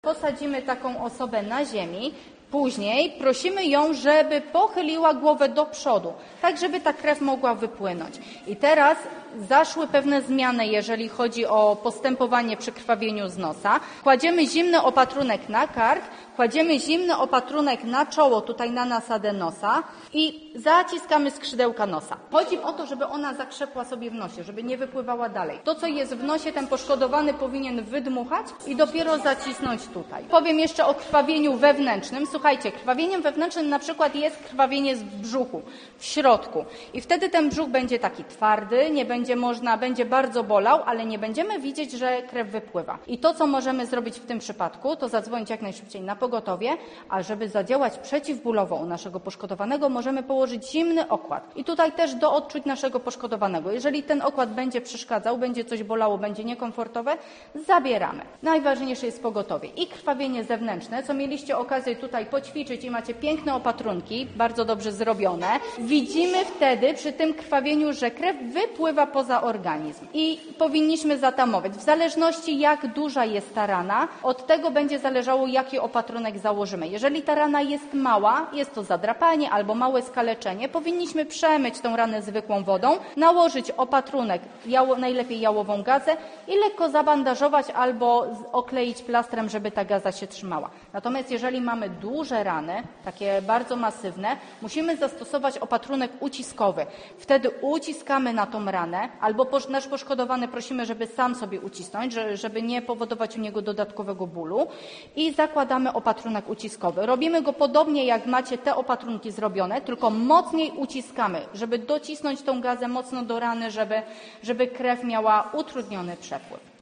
Posadzimy taką osobę na ziemi, później prosimy ją, żeby pochyliła głowę do przodu, tak żeby ta krew mogła wypłynąć. I teraz zaszły pewne zmiany, jeżeli chodzi o postępowanie przy krwawieniu z nosa. Kładziemy zimny opatrunek na kark, kładziemy zimny opatrunek na czoło, tutaj na nasadę nosa i zaciskamy skrzydełka nosa. Chodzi o to, żeby ona zakrzepła sobie w nosie, żeby nie wypływała dalej. To, co jest w nosie, ten poszkodowany powinien wydmuchać i dopiero zacisnąć tutaj. Powiem jeszcze o krwawieniu wewnętrznym. Słuchajcie, krwawieniem wewnętrznym na przykład jest krwawienie z brzuchu, w środku. I wtedy ten brzuch będzie taki twardy, będzie bardzo bolał, ale nie będziemy widzieć, że krew wypływa. I to, co możemy zrobić w tym przypadku, to zadzwonić jak najszybciej na pogotowie, a żeby zadziałać przeciwbólowo u naszego poszkodowanego, możemy położyć zimny okład. I tutaj też do odczuć naszego poszkodowanego. Jeżeli ten okład będzie przeszkadzał, będzie coś bolało, będzie niekomfortowe, zabieramy. Najważniejsze jest pogotowie i krwawienie zewnętrzne, co mieliście okazję tutaj poćwiczyć i macie piękne opatrunki, bardzo dobrze zrobione. Widzimy wtedy przy tym krwawieniu, że krew wypływa poza organizm i powinniśmy zatamować. W zależności jak duża jest ta rana, od tego będzie zależało, jaki opatrunek założymy. Jeżeli ta rana jest mała, jest to zadrapanie albo małe skaleczenie, powinniśmy przemyć tą ranę zwykłą wodą, nałożyć opatrunek, najlepiej jałową gazę i lekko zabandażować albo okleić plastrem, żeby ta gaza się trzymała. Natomiast jeżeli mamy duże rany, takie bardzo masywne, musimy zastosować opatrunek uciskowy. Wtedy uciskamy na tą ranę, albo nasz poszkodowany prosimy, żeby sam sobie ucisnąć, żeby nie powodować u niego dodatkowego bólu i zakładamy opatrunek uciskowy. Robimy go podobnie, jak macie te opatrunki zrobione, tylko mocniej uciskamy, żeby docisnąć tą gazę mocno do rany, żeby krew miała utrudniony przepływ.